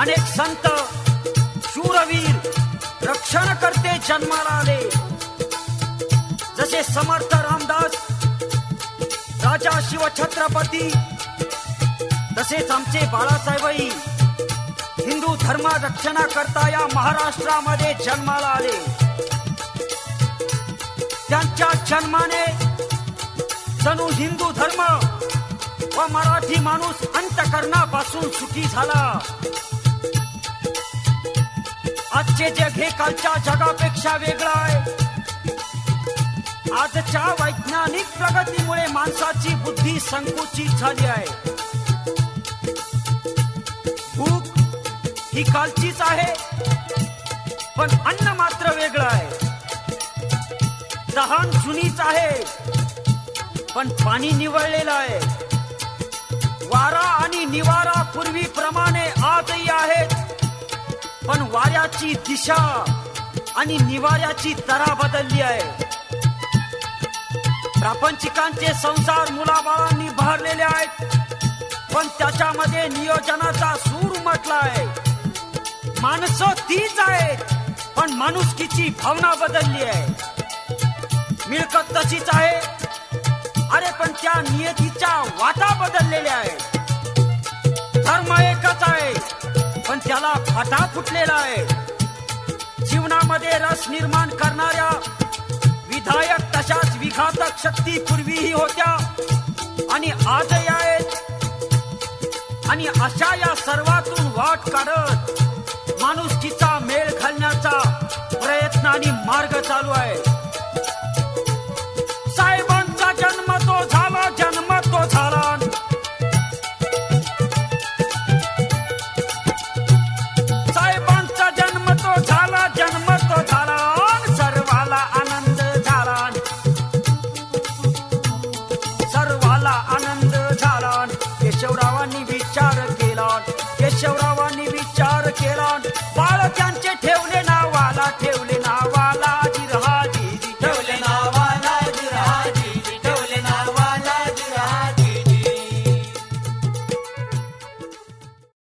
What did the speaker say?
अनेक संत शूरवीर रक्षण करते जन्माला आले, जसे समर्थ रामदास, राजा शिवछत्रपती, तसेच आमचे बाळासाहेबही हिंदू धर्म रक्षणा करता या महाराष्ट्रामध्ये जन्माला आले. त्यांच्या जन्माने जणू हिंदू धर्म व मराठी माणूस अंतःकरणापासून सुखी झाला. आजचे जग हे कालच्या जगापेक्षा वेगळं आहे. आजच्या वैज्ञानिक प्रगतीमुळे माणसाची बुद्धी संकुचित झाली आहे. भूक ही कालचीच आहे, पण अन्न मात्र वेगळं आहे. तहान जुनीच आहे, पण पाणी निवळलेलं आहे. वारा आणि निवारा पूर्वीप्रमाणे आजही आहेत, पण वाऱ्याची दिशा आणि निवाऱ्याची तऱ्हा बदलली आहे. प्रापंचिकांचे संसार मुलाबाळांनी बहरलेले आहेत, पण त्याच्यामध्ये नियोजनाचा सूर उमटलाय. माणसं तीच आहेत, पण माणुसकीची भावना बदलली आहे. मिळकत तशीच आहे, अरे पण त्या नियतीच्या वाटा बदललेल्या आहेत. धर्म एकच आहे, पण त्याला फाटा फुटलेला आहे. जीवनामध्ये रस निर्माण करणाऱ्या विधायक तशाच विघातक शक्ती पूर्वीही होत्या आणि आजही आहेत. आणि अशा या सर्वातून वाट काढत माणुसकीचा मेळ घालण्याचा प्रयत्न आणि मार्ग चालू आहे. साहेबांचा जन्म तो झाला, जन्म तो झाला. साहेबांचा जन्म तो झाला, जन्म तो झाला. सर्वाला आनंद झाला, सर्वाला आनंद झाला. केशवरावांनी विचार केला, केशवरावांनी विचार केला.